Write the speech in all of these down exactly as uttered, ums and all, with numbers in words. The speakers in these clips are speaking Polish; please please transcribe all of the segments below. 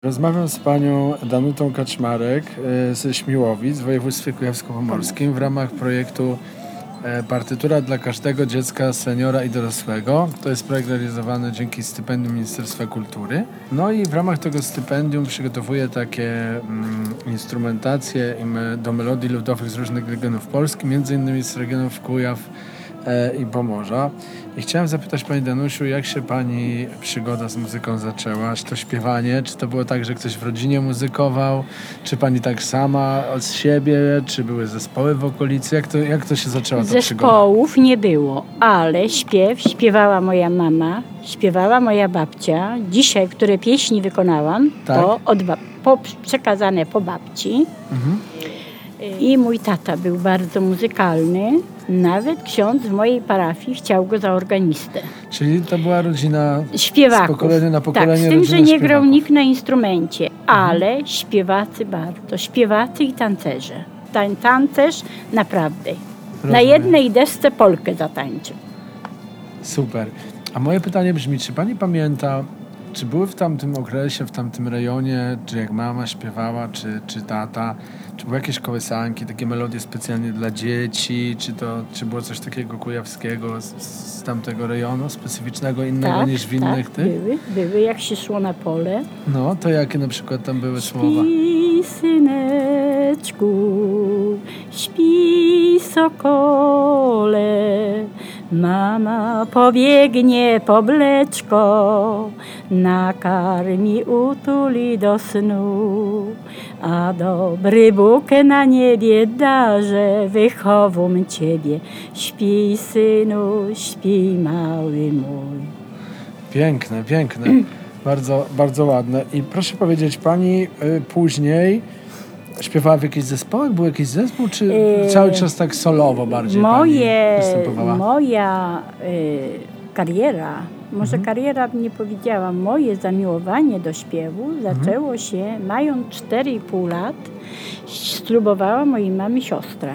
Rozmawiam z panią Danutą Kaczmarek e, ze Śmiłowic w województwie kujawsko-pomorskim w ramach projektu e, Partytura dla każdego dziecka, seniora i dorosłego. To jest projekt realizowany dzięki stypendium Ministerstwa Kultury. No i w ramach tego stypendium przygotowuję takie mm, instrumentacje do melodii ludowych z różnych regionów Polski, między innymi z regionów Kujaw e, i Pomorza. I chciałem zapytać pani Danusiu, jak się pani przygoda z muzyką zaczęła? Czy to śpiewanie? Czy to było tak, że ktoś w rodzinie muzykował? Czy pani tak sama od siebie? Czy były zespoły w okolicy? Jak to, jak to się zaczęła ta przygoda? Zespołów nie było, ale śpiew śpiewała moja mama, śpiewała moja babcia. Dzisiaj, które pieśni wykonałam, Tak? to od bab- po, przekazane po babci. Mhm. I mój tata był bardzo muzykalny. Nawet ksiądz w mojej parafii chciał go za organistę. Czyli to była rodzina Śpiewaków. z pokolenia na pokolenie. Tak, z tym, rodzina że nie śpiewaków. grał nikt na instrumencie, ale śpiewacy bardzo. Śpiewacy i tancerze. Ten tancerz naprawdę. Na Rozumiem. jednej desce polkę zatańczył. Super. A moje pytanie brzmi, czy pani pamięta, czy były w tamtym okresie, w tamtym rejonie, czy jak mama śpiewała, czy, czy tata, czy były jakieś kołysanki, takie melodie specjalnie dla dzieci, czy to, czy było coś takiego kujawskiego z, z tamtego rejonu, specyficznego, innego Tak, niż w innych tak, tych? były, były, jak się szło na pole. No, to jakie na przykład tam były słowa? Śpi, syneczku, śpi, sokole, mama pobiegnie po mleczko, nakarmi, utuli do snu, a dobry Bóg na niebie darze, wychowam ciebie. Śpi, synu, śpi, mały mój. Piękne, piękne. Bardzo, bardzo ładne. I proszę powiedzieć, pani y, później śpiewała w jakichś zespołach? Był jakiś zespół, czy Yy, cały czas tak solowo bardziej Moje, pani występowała? moja y, kariera, może Mhm. kariera nie powiedziałam, moje zamiłowanie do śpiewu zaczęło się, mając cztery i pół lat, ślubowała mojej mamy siostra.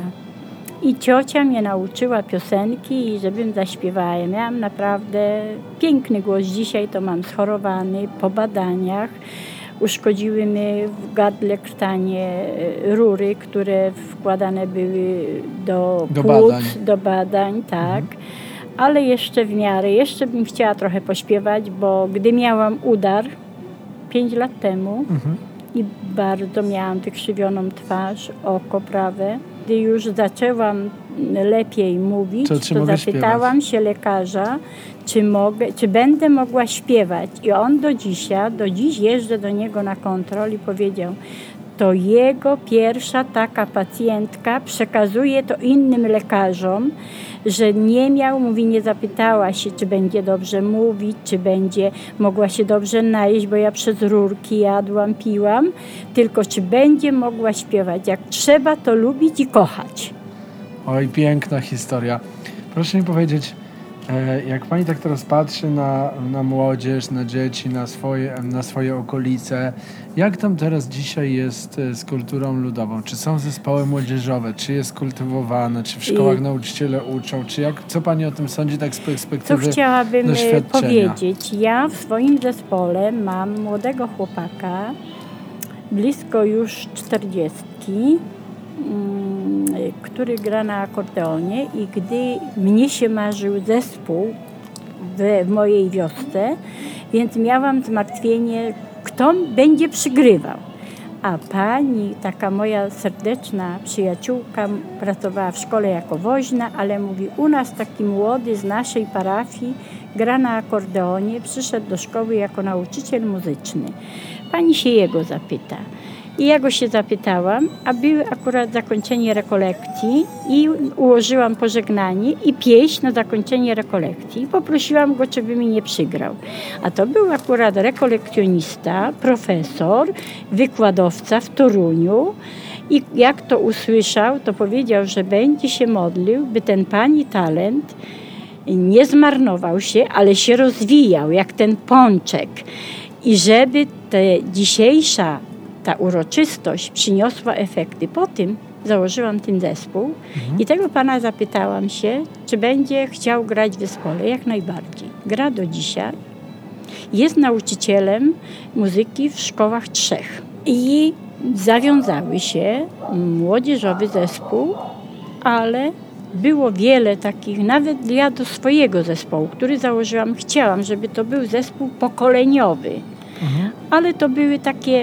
I ciocia mnie nauczyła piosenki i żebym zaśpiewała. Ja miałam naprawdę piękny głos. Dzisiaj to mam schorowany po badaniach. Uszkodziły mi w gardle krtanie rury, które wkładane były do, Do płuc, badań. do badań, tak. Ale jeszcze w miarę, jeszcze bym chciała trochę pośpiewać, bo gdy miałam udar pięć lat temu Mhm. i bardzo miałam wykrzywioną twarz, oko prawe, gdy już zaczęłam lepiej mówić, To czy to mogę zapytałam się lekarza, czy mogę, czy będę mogła śpiewać. I on do dzisiaj, do dziś jeżdżę do niego na kontrol i powiedział, to jego pierwsza taka pacjentka, przekazuje to innym lekarzom, że nie miał, mówi, nie zapytała się, czy będzie dobrze mówić, czy będzie mogła się dobrze najeść, bo ja przez rurki jadłam, piłam, tylko czy będzie mogła śpiewać. Jak trzeba, to lubić i kochać. Oj, piękna historia. Proszę mi powiedzieć, e, jak pani tak teraz patrzy na, na młodzież, na dzieci, na swoje, na swoje okolice, jak tam teraz dzisiaj jest e, z kulturą ludową? Czy są zespoły młodzieżowe? Czy jest kultywowane? Czy w szkołach I- nauczyciele uczą? Czy jak, co pani o tym sądzi tak z Co perspektywy chciałabym e, doświadczenia? powiedzieć? Ja w swoim zespole mam młodego chłopaka, blisko już czterdziestki, mm, który gra na akordeonie i gdy mnie się marzył zespół w, w mojej wiosce, więc miałam zmartwienie, kto będzie przygrywał. A pani, taka moja serdeczna przyjaciółka, pracowała w szkole jako woźna, ale mówi, u nas taki młody z naszej parafii gra na akordeonie, przyszedł do szkoły jako nauczyciel muzyczny. Pani się jego zapyta. I ja go się zapytałam, a były akurat zakończenie rekolekcji i ułożyłam pożegnanie i pieśń na zakończenie rekolekcji. I poprosiłam go, czy by mi nie przygrał. A to był akurat rekolekcjonista, profesor, wykładowca w Toruniu. I jak to usłyszał, to powiedział, że będzie się modlił, by ten pani talent nie zmarnował się, ale się rozwijał, jak ten pączek. I żeby ta dzisiejsza ta uroczystość przyniosła efekty. Po tym założyłam ten zespół mhm. i tego pana zapytałam się, czy będzie chciał grać w zespole. Jak najbardziej. Gra do dzisiaj. Jest nauczycielem muzyki w szkołach trzech. I zawiązały się młodzieżowy zespół, ale było wiele takich, nawet ja do swojego zespołu, który założyłam, chciałam, żeby to był zespół pokoleniowy. Mhm. Ale to były takie,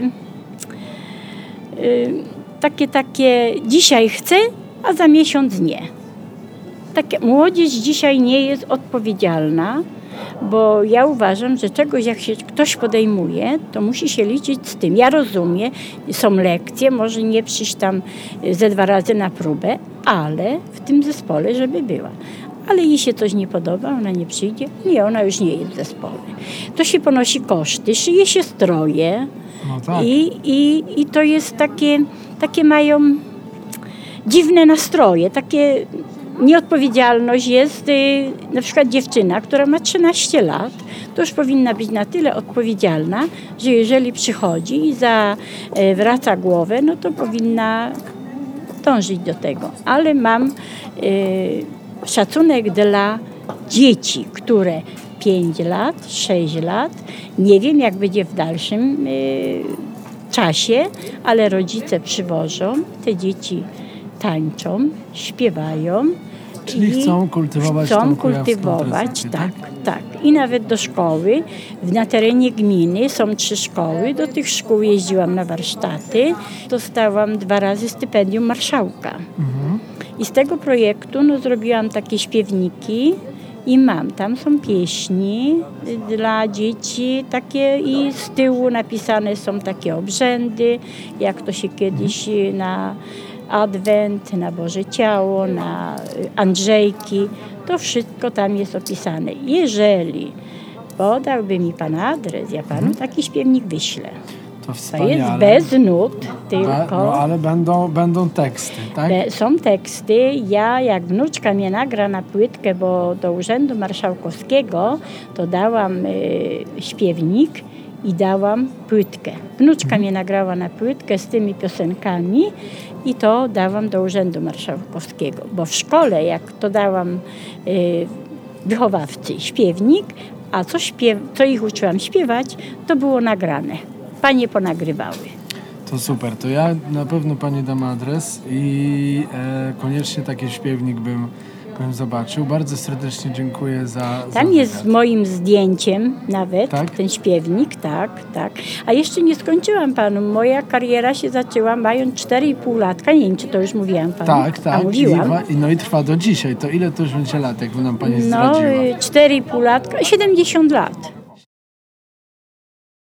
y, takie, takie, dzisiaj chcę, a za miesiąc nie. Takie, młodzież dzisiaj nie jest odpowiedzialna, bo ja uważam, że czegoś jak się ktoś podejmuje, to musi się liczyć z tym. Ja rozumiem, są lekcje, może nie przyjść tam ze dwa razy na próbę, ale w tym zespole, żeby była. Ale jej się coś nie podoba, ona nie przyjdzie. Nie, ona już nie jest w zespole. To się ponosi koszty, szyje się stroje no tak. i, i, i to jest takie, takie mają dziwne nastroje, takie nieodpowiedzialność jest, y, na przykład dziewczyna, która ma trzynaście lat, to już powinna być na tyle odpowiedzialna, że jeżeli przychodzi i zawraca głowę, no to powinna dążyć do tego. Ale mam y, szacunek dla dzieci, które pięć lat, sześć lat, nie wiem jak będzie w dalszym y, czasie, ale rodzice przywożą, te dzieci tańczą, śpiewają. Czyli chcą kultywować Chcą tą kultywować, tradycję, tak, tak. I nawet do szkoły. Na terenie gminy są trzy szkoły. Do tych szkół jeździłam na warsztaty. Dostałam dwa razy stypendium marszałka. Mhm. I z tego projektu no, zrobiłam takie śpiewniki i mam. Tam są pieśni dla dzieci takie i z tyłu napisane są takie obrzędy, jak to się kiedyś na Adwent, na Boże Ciało, na Andrzejki. To wszystko tam jest opisane. Jeżeli podałby mi Pan adres, ja Panu hmm. taki śpiewnik wyślę. To, to jest bez nut, tylko... No, ale będą, będą teksty, tak? Be, są teksty. Ja, jak wnuczka mnie nagra na płytkę, bo do Urzędu Marszałkowskiego, to dałam y, śpiewnik i dałam płytkę. Wnuczka hmm. mnie nagrała na płytkę z tymi piosenkami i to dałam do Urzędu Marszałkowskiego. Bo w szkole, jak to dałam y, wychowawcy śpiewnik, a co, śpiew, co ich uczyłam śpiewać, to było nagrane. Panie ponagrywały. To super. To ja na pewno Pani dam adres i e, koniecznie taki śpiewnik bym, bym zobaczył. Bardzo serdecznie dziękuję za Tam za jest z moim zdjęciem nawet tak? ten śpiewnik, tak, tak. A jeszcze nie skończyłam Panu. Moja kariera się zaczęła mając cztery i pół latka. Nie wiem, czy to już mówiłam Panu. Tak, tak. A mówiłam. I, no i trwa do dzisiaj. To ile to już będzie lat, jakby nam Pani no, zdradziła? cztery i pół latka, siedemdziesiąt lat.